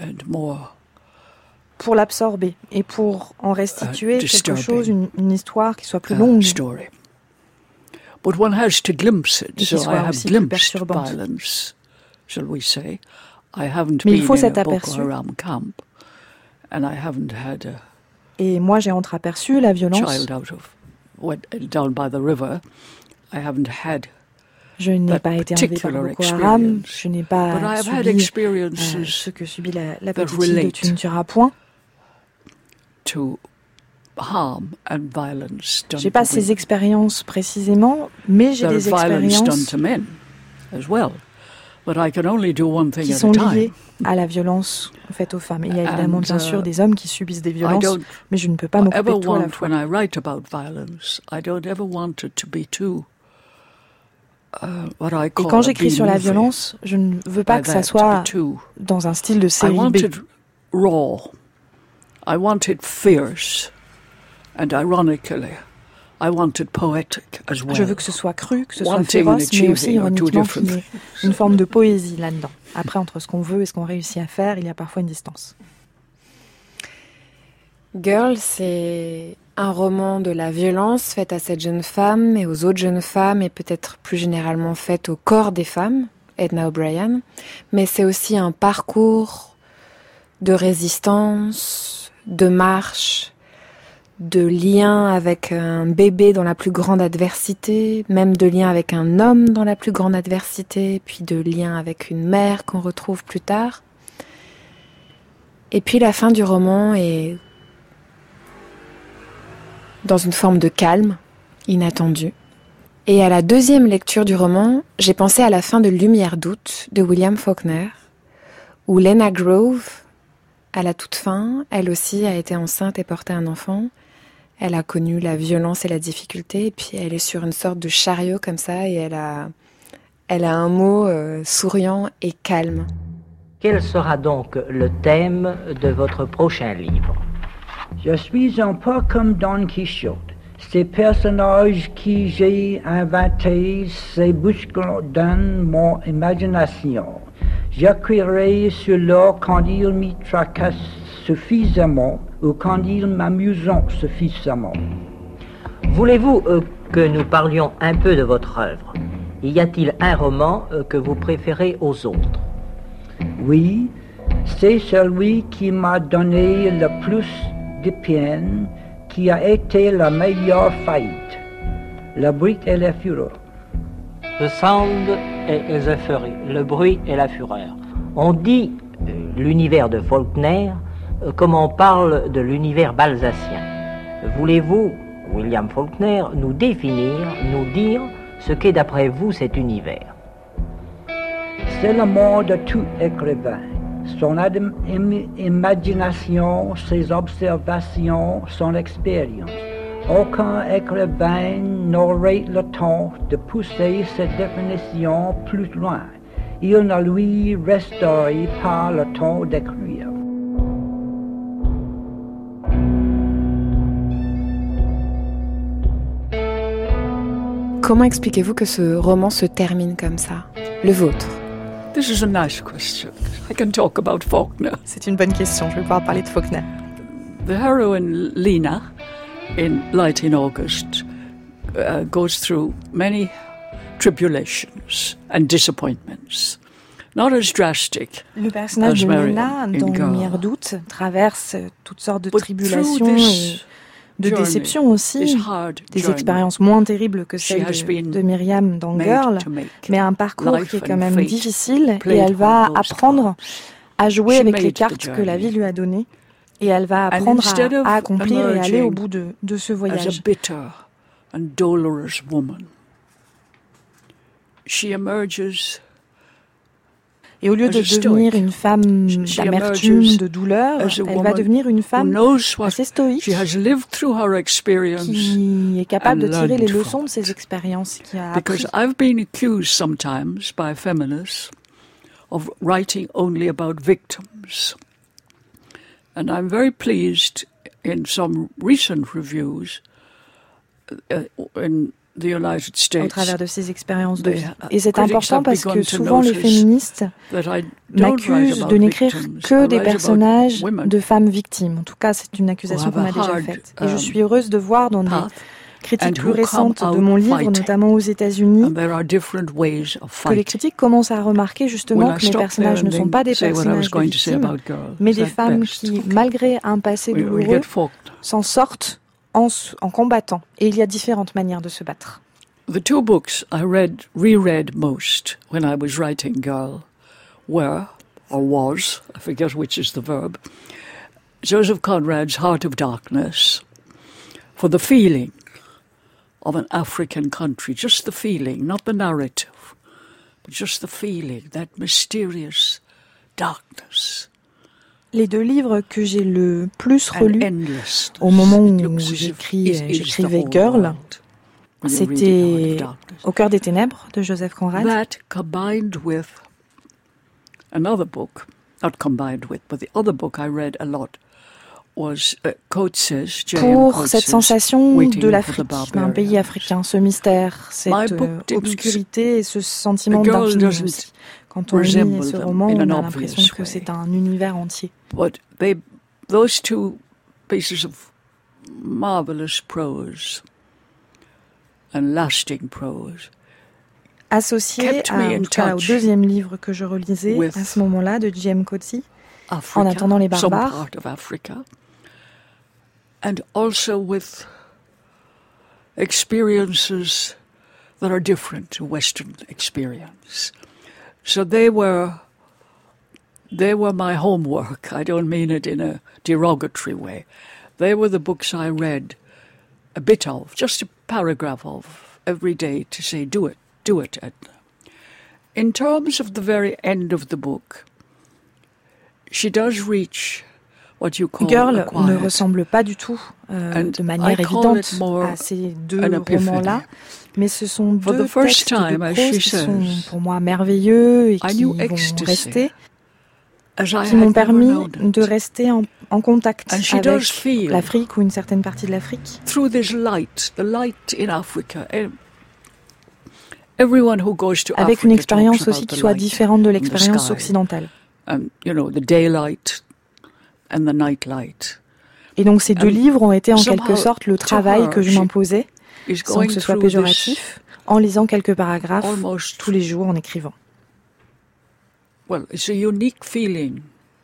pour l'absorber et pour en restituer quelque chose, une histoire qui soit plus longue. But one has to glimpse it, so I have glimpsed violence, shall we say. I haven't been in a Boko Haram camp, and I haven't had a Et moi, j'ai entreaperçu la violence. Down by the river. I haven't had je n'ai pas été enlevée par Boko Haram, je n'ai pas subi ce que subit la petite fille de Tu ne tueras point. J'ai pas ces expériences précisément, mais j'ai des expériences qui sont liées à la violence faite aux femmes. Il y a évidemment bien sûr des hommes qui subissent des violences, mais je ne peux pas m'occuper de tout à la fois. Et quand j'écris sur la violence, je ne veux pas que ça soit dans un style de série B. I wanted fierce, and ironically, I wanted poetic as well. Je veux que ce soit cru, que ce soit féroce, mais aussi ironiquement qu'il y ait une forme de poésie là-dedans. Après, entre ce qu'on veut et ce qu'on réussit à faire, il y a parfois une distance. Girl, c'est un roman de la violence faite à cette jeune femme et aux autres jeunes femmes et peut-être plus généralement faite au corps des femmes, Edna O'Brien. Mais c'est aussi un parcours de résistance, de marche, de lien avec un bébé dans la plus grande adversité, même de lien avec un homme dans la plus grande adversité, puis de lien avec une mère qu'on retrouve plus tard. Et puis la fin du roman est dans une forme de calme, inattendu. Et à la deuxième lecture du roman, j'ai pensé à la fin de Lumière d'août de William Faulkner, où Lena Grove, à la toute fin, elle aussi a été enceinte et porté un enfant. Elle a connu la violence et la difficulté, et puis elle est sur une sorte de chariot comme ça, et elle a un mot souriant et calme. Quel sera donc le thème de votre prochain livre ? Je suis un peu comme Don Quichotte. Ces personnages que j'ai inventés s'ébousculent mon imagination. J'écrirai sur l'or quand ils m'y tracassent suffisamment ou quand ils m'amusent suffisamment. Voulez-vous que nous parlions un peu de votre œuvre ? Y a-t-il un roman que vous préférez aux autres ? Oui, c'est celui qui m'a donné le plus de peine, qui a été la meilleure faillite. Le bruit et la fureur. The Sound et the Fury, le bruit et la fureur. On dit l'univers de Faulkner comme on parle de l'univers balzacien. Voulez-vous, William Faulkner, nous définir, nous dire ce qu'est d'après vous cet univers ? C'est le monde de tout écrivain. Son imagination, ses observations, son expérience. Aucun écrivain n'aurait le temps de pousser cette définition plus loin. Il ne lui resterait pas le temps d'écrire. Comment expliquez-vous que ce roman se termine comme ça, le vôtre ? This is a nice question. I can talk about Faulkner. C'est une bonne question, je vais pouvoir parler de Faulkner. The heroine Lena in Light in August goes through many tribulations and disappointments. Not as drastic. Le personnage de Lena dans Lumière d'août traverse toutes sortes de tribulations et de déceptions aussi, des expériences moins terribles que celles de Myriam dans Girl, mais un parcours qui est quand même difficile et elle va apprendre à jouer avec les cartes que la vie lui a données et elle va apprendre à accomplir et aller au bout de ce voyage. Et au lieu de devenir une femme d'amertume, de douleur, elle va devenir une femme assez stoïque, qui est capable de tirer les leçons de ses expériences, qui a appris. Because I've been accused sometimes by feminists of writing only about victims. And I'm very pleased in some recent reviews in the United States, au travers de ses expériences de vie. Et c'est important parce que souvent les féministes m'accusent de n'écrire que des personnages de femmes victimes. En tout cas, c'est une accusation qu'on m'a déjà faite. Et je suis heureuse de voir dans des critiques plus récentes de mon livre, notamment aux États-Unis, que les critiques commencent à remarquer justement que mes personnages ne sont pas des personnages de victimes, mais des femmes qui, malgré un passé douloureux, s'en sortent en combattant. Et il y a différentes manières de se battre. The two books I reread most when I was writing Girl were, or was, I forget which is the verb, Joseph Conrad's Heart of Darkness, for the feeling of an African country, just the feeling, not the narrative, but just the feeling, that mysterious darkness. Les deux livres que j'ai le plus relus au moment où j'écrivais Girl, c'était Au cœur des ténèbres de Joseph Conrad. That combined with another book, not combined with, but the other book I read a lot was Coates, pour cette sensation de l'Afrique, d'un pays africain, ce mystère, cette obscurité et ce sentiment d'infini aussi. Quand on lit ce roman, on a l'impression que c'est un univers entier. But those two pieces of marvelous prose and lasting prose, associé au deuxième livre que je relisais à ce moment-là de J.M. Coetzee, En attendant les barbares, and also with experiences that are different to Western experience. So they were my homework. I don't mean it in a derogatory way. They were the books I read a bit of, just a paragraph of, every day to say, do it, Edna. In terms of the very end of the book, she does reach what you call Girl ne ressemble pas du tout de manière évidente à ces deux romans-là, mais ce sont deux textes de prose qui sont pour moi merveilleux et qui vont rester, qui m'ont permis de rester en contact avec l'Afrique ou une certaine partie de l'Afrique. Through this light, the light in Africa. Avec une expérience aussi qui soit différente de l'expérience occidentale. The daylight and the night light. Et donc ces deux livres ont été en quelque sorte le travail que je m'imposais, sans que ce soit péjoratif, en lisant quelques paragraphes tous les jours en écrivant. Well, it's a unique feeling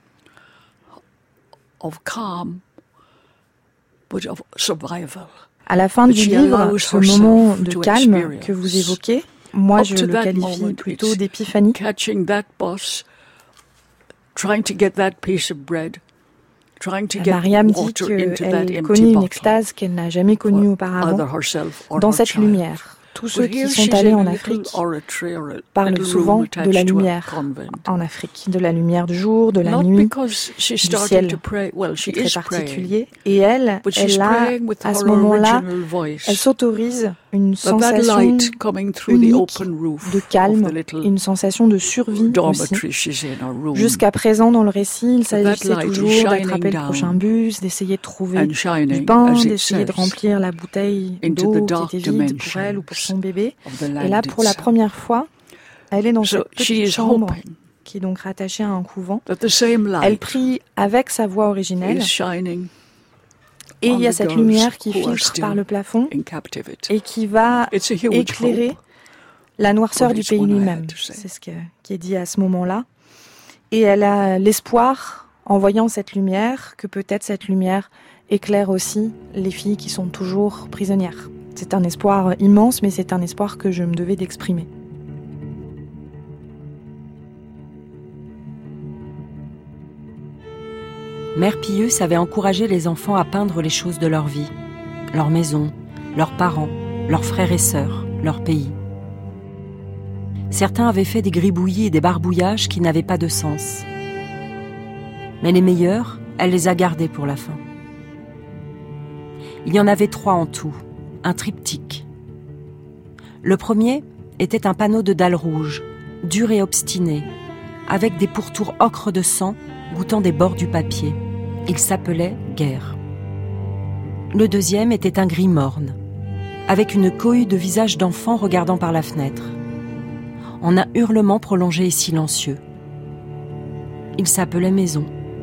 of calm, but of survival. À la fin du livre, ce moment de calme que vous évoquez, moi je le qualifie plutôt d'épiphanie. Catching that bus, trying to get that piece of bread, trying to get Mariam dit water into that qu'elle empty connaît une bottle. extase qu'elle n'a jamais connue auparavant dans cette lumière. Tous ceux qui sont allés en Afrique parlent souvent de la lumière en Afrique, de la lumière du jour, de la nuit, du ciel qui est très particulier. Et elle a, à ce moment-là, elle s'autorise une sensation unique de calme, une sensation de survie aussi. Jusqu'à présent, dans le récit, il s'agissait toujours d'attraper le prochain bus, d'essayer de trouver du pain, d'essayer de remplir la bouteille d'eau qui était vide pour elle ou pour son bébé. Et là, pour la première fois, elle est dans cette petite chambre qui est donc rattachée à un couvent. Elle prie avec sa voix originelle. Et il y a cette lumière qui filtre par le plafond et qui va éclairer la noirceur du pays lui-même. C'est ce qui est dit à ce moment-là. Et elle a l'espoir, en voyant cette lumière, que peut-être cette lumière éclaire aussi les filles qui sont toujours prisonnières. C'est un espoir immense, mais c'est un espoir que je me devais d'exprimer. Mère Pieuse avait encouragé les enfants à peindre les choses de leur vie, leur maison, leurs parents, leurs frères et sœurs, leur pays. Certains avaient fait des gribouillis et des barbouillages qui n'avaient pas de sens. Mais les meilleurs, elle les a gardés pour la fin. Il y en avait 3 en tout, un triptyque. Le premier était un panneau de dalle rouge, dur et obstiné, avec des pourtours ocre de sang goûtant des bords du papier. Il s'appelait « Guerre ». Le deuxième était un gris morne, avec une cohue de visages d'enfants regardant par la fenêtre, en un hurlement prolongé et silencieux. Il s'appelait « Maison ».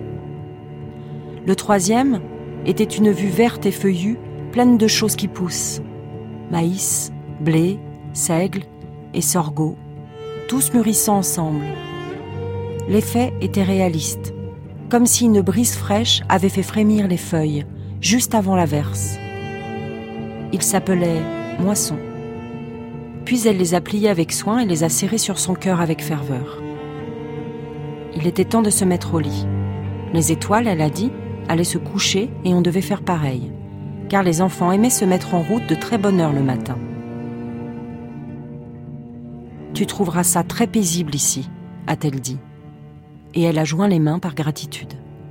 Le troisième était une vue verte et feuillue, pleine de choses qui poussent. Maïs, blé, seigle et sorgho, tous mûrissant ensemble. L'effet était réaliste, comme si une brise fraîche avait fait frémir les feuilles, juste avant l'averse. Il s'appelait « Moisson ». Puis elle les a pliés avec soin et les a serrés sur son cœur avec ferveur. Il était temps de se mettre au lit. Les étoiles, elle a dit, allaient se coucher et on devait faire pareil, car les enfants aimaient se mettre en route de très bonne heure le matin. Tu trouveras ça très paisible ici, a-t-elle dit. Et elle a joint les mains par gratitude.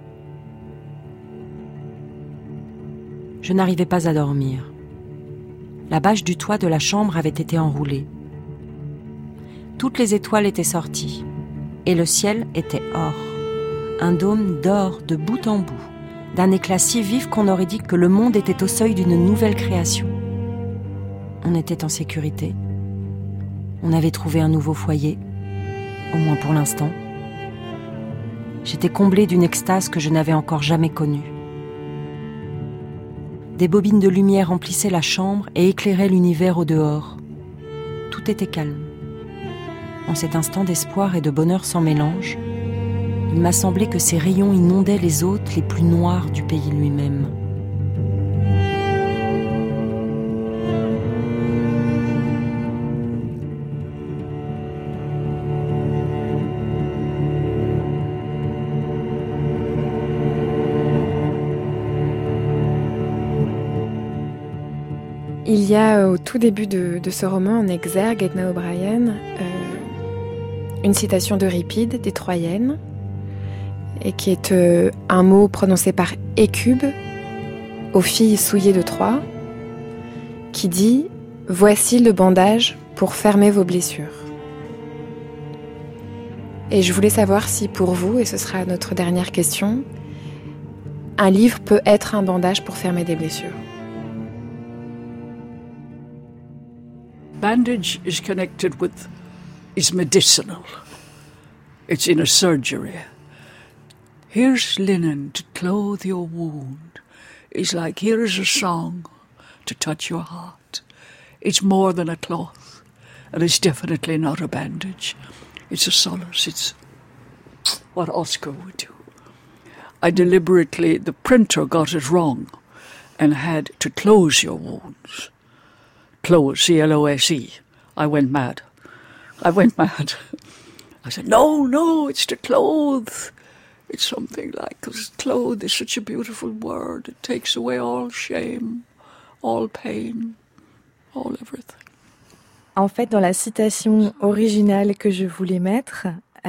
Je n'arrivais pas à dormir. La bâche du toit de la chambre avait été enroulée. Toutes les étoiles étaient sorties, et le ciel était or. Un dôme d'or de bout en bout, d'un éclat si vif qu'on aurait dit que le monde était au seuil d'une nouvelle création. On était en sécurité. On avait trouvé un nouveau foyer, au moins pour l'instant. J'étais comblée d'une extase que je n'avais encore jamais connue. Des bobines de lumière remplissaient la chambre et éclairaient l'univers au dehors. Tout était calme. En cet instant d'espoir et de bonheur sans mélange, il m'a semblé que ces rayons inondaient les hôtes les plus noirs du pays lui-même. Il y a au tout début de ce roman en exergue, Edna O'Brien, une citation d'Euripide, des Troyennes, et qui est un mot prononcé par Hécube aux filles souillées de Troie, qui dit « Voici le bandage pour fermer vos blessures ». Et je voulais savoir si pour vous, et ce sera notre dernière question, un livre peut être un bandage pour fermer des blessures. Bandage is connected with, is medicinal. It's in a surgery. Here's linen to clothe your wound. It's like, here is a song to touch your heart. It's more than a cloth, and it's definitely not a bandage. It's a solace. It's what Oscar would do. The printer got it wrong and had to close your wounds. Close, C-L-O-S-E. I went mad. I said, no, it's to clothe. It's something like, because clothe is such a beautiful word. It takes away all shame, all pain, all everything. En fait, dans la citation originale que je voulais mettre,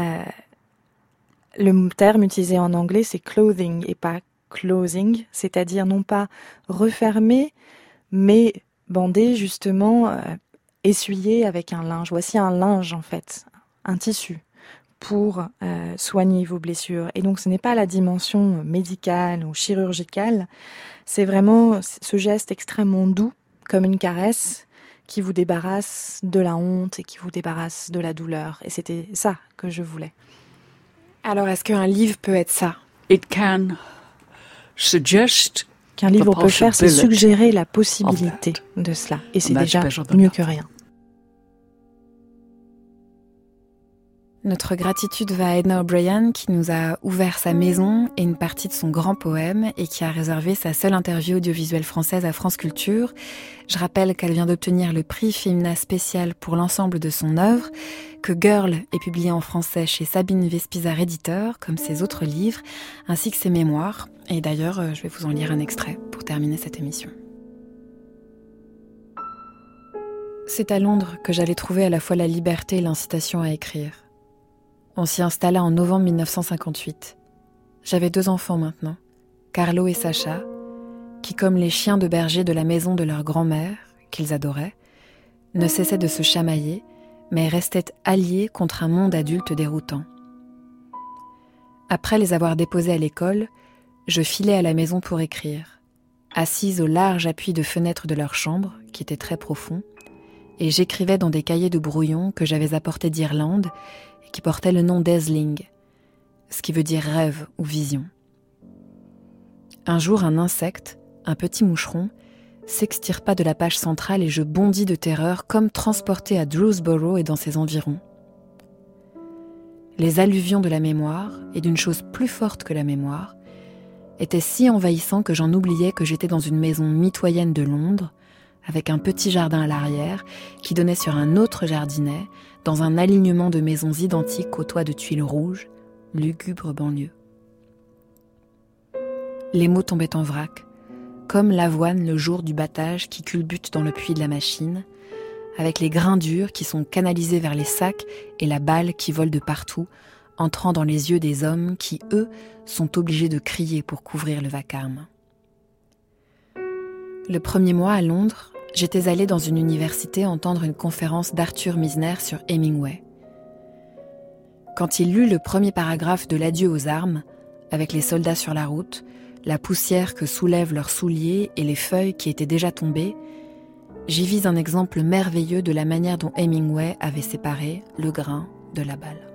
le terme utilisé en anglais, c'est clothing et pas closing, c'est-à-dire non pas refermer, mais bander, justement, essuyer avec un linge. Voici un linge, en fait, un tissu pour soigner vos blessures. Et donc, ce n'est pas la dimension médicale ou chirurgicale, c'est vraiment ce geste extrêmement doux, comme une caresse, qui vous débarrasse de la honte et qui vous débarrasse de la douleur. Et c'était ça que je voulais. Alors, est-ce qu'un livre peut être ça ? It can suggest qu'un livre peut faire, c'est suggérer la possibilité de cela. Et c'est déjà mieux que rien. Notre gratitude va à Edna O'Brien qui nous a ouvert sa maison et une partie de son grand poème et qui a réservé sa seule interview audiovisuelle française à France Culture. Je rappelle qu'elle vient d'obtenir le prix Femina spécial pour l'ensemble de son œuvre, que Girl est publié en français chez Sabine Vespizar éditeur, comme ses autres livres, ainsi que ses mémoires. Et d'ailleurs, je vais vous en lire un extrait pour terminer cette émission. C'est à Londres que j'allais trouver à la fois la liberté et l'incitation à écrire. On s'y installa en novembre 1958. J'avais 2 enfants maintenant, Carlo et Sacha, qui, comme les chiens de berger de la maison de leur grand-mère, qu'ils adoraient, ne cessaient de se chamailler, mais restaient alliés contre un monde adulte déroutant. Après les avoir déposés à l'école, je filais à la maison pour écrire, assise au large appui de fenêtres de leur chambre, qui était très profond, et j'écrivais dans des cahiers de brouillon que j'avais apportés d'Irlande et qui portaient le nom d'Aisling, ce qui veut dire rêve ou vision. Un jour, un insecte, un petit moucheron, s'extirpa de la page centrale et je bondis de terreur comme transporté à Drewsborough et dans ses environs. Les alluvions de la mémoire, et d'une chose plus forte que la mémoire, étaient si envahissants que j'en oubliais que j'étais dans une maison mitoyenne de Londres, avec un petit jardin à l'arrière qui donnait sur un autre jardinet, dans un alignement de maisons identiques aux toits de tuiles rouges, lugubre banlieue. Les mots tombaient en vrac, comme l'avoine le jour du battage qui culbute dans le puits de la machine, avec les grains durs qui sont canalisés vers les sacs et la balle qui vole de partout, entrant dans les yeux des hommes qui, eux, sont obligés de crier pour couvrir le vacarme. Le premier mois à Londres, j'étais allée dans une université entendre une conférence d'Arthur Misner sur Hemingway. Quand il lut le premier paragraphe de l'adieu aux armes, avec les soldats sur la route, la poussière que soulèvent leurs souliers et les feuilles qui étaient déjà tombées, j'y vis un exemple merveilleux de la manière dont Hemingway avait séparé le grain de la balle.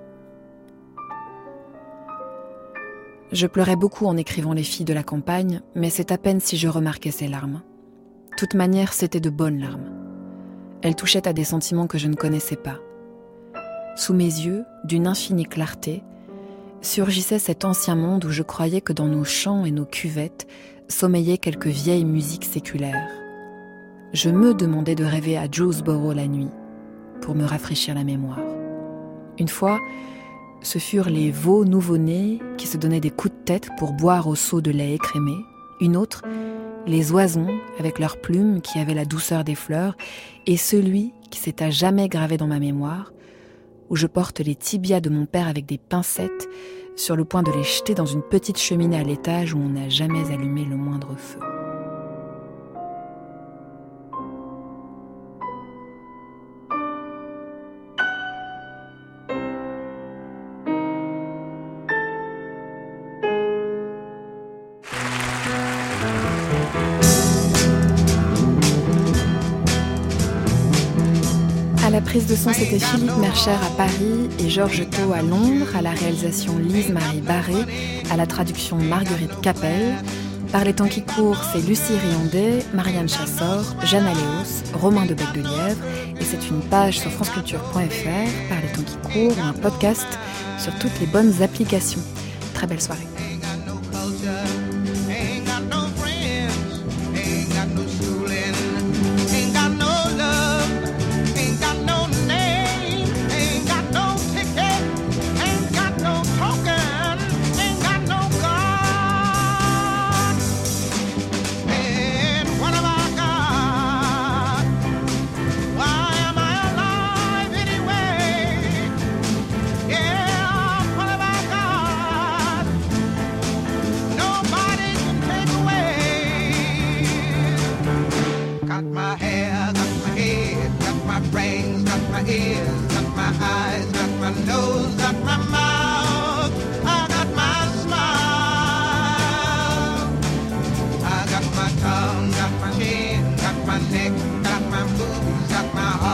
Je pleurais beaucoup en écrivant Les filles de la campagne, mais c'est à peine si je remarquais ces larmes. De toute manière, c'était de bonnes larmes. Elles touchaient à des sentiments que je ne connaissais pas. Sous mes yeux, d'une infinie clarté, surgissait cet ancien monde où je croyais que dans nos champs et nos cuvettes sommeillaient quelques vieilles musiques séculaires. Je me demandais de rêver à Dewsbury la nuit, pour me rafraîchir la mémoire. Une fois, ce furent les veaux nouveau-nés qui se donnaient des coups de tête pour boire au seau de lait écrémé. Une autre, les oisons avec leurs plumes qui avaient la douceur des fleurs, et celui qui s'est à jamais gravé dans ma mémoire, où je porte les tibias de mon père avec des pincettes, sur le point de les jeter dans une petite cheminée à l'étage où on n'a jamais allumé le moindre feu. À la prise de son, c'était Philippe Mercher à Paris et Georges Thau à Londres, à la réalisation Lise-Marie Barré, à la traduction Marguerite Capel. Par les temps qui courent, c'est Lucie Riondé, Marianne Chassor, Jeanne Aléos, Romain de Bec-de-Lièvre, et c'est une page sur franceculture.fr, Par les temps qui courent, ou un podcast sur toutes les bonnes applications. Très belle soirée. Got my neck, got my boobs, got my heart.